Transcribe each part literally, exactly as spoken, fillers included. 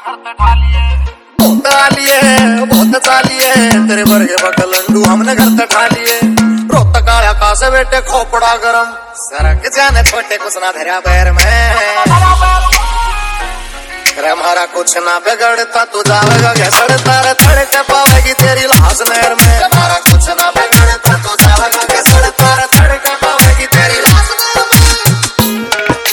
बहुत आलिए बहुत चालिए तेरे वर्गे बकलंडू हमने घर तक खा लिए। रोत काला का से बेटे खोपड़ा गरम सरक जाने छोटे कुछ ना धरा पैर में। हमारा कुछ ना बिगड़ता तू जावेगा घसड़ता रे तड़के पावेगी तेरी लाश नहर में। हमारा कुछ ना बिगड़ता तू जावेगा घसड़ता रे तड़के पावेगी तेरी लाश नहर में।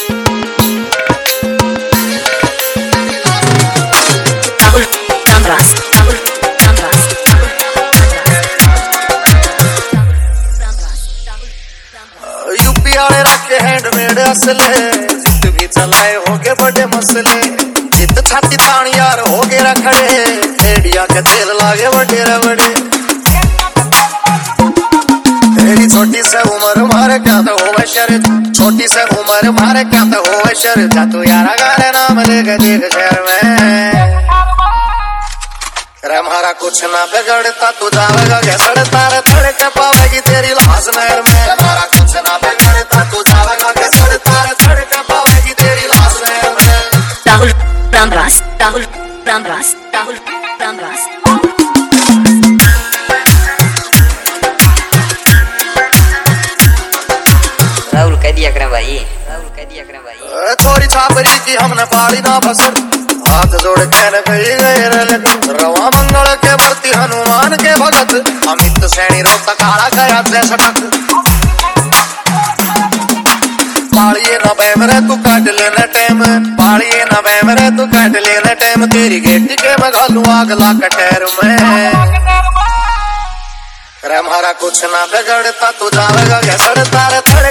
यूपी वाले रखे हैंडमेड असले जित भी चलाए होगे बड़े मसले। जित छाती तान यार होगे रखड़े एडिया के तेल लागे बड़े रबड़े। तेरी छोटी से उम्र मारे क्या तो हो शर छोटी से उम्र मारे क्या तो हो शर जा तू यारा गारे नाम लेके देख शहर में। हमारा कुछ ना बिगड़ता तू जावेगा घसड़ता रे तड़के पावेगी तेरी लाश नहर में। हमारा कुछ ना बिगड़ता तू जावेगा घसड़ता रे तड़के पावेगी तेरी लाश नहर में। राहुल रामरास राहुल रामरास राहुल रामरास। राहुल कह दिया करें भाई राहुल कह दिया करें भाई। छोरी छापरी की हमने पाली ना फसर हाथ जोड़ के गई गए रवा मंगल के भर्ती हनुमान के भगत अमित सैनी रोता काला गया सटक। पालिए न बैमरे तू काट लेना टाइम पालिए न बैमरे तू काट लेना टाइम। तेरी गेटी के मैं घालू आग ला कटैर में। हमारा कुछ ना बिगड़ता तू जावेगा घसड़ता रे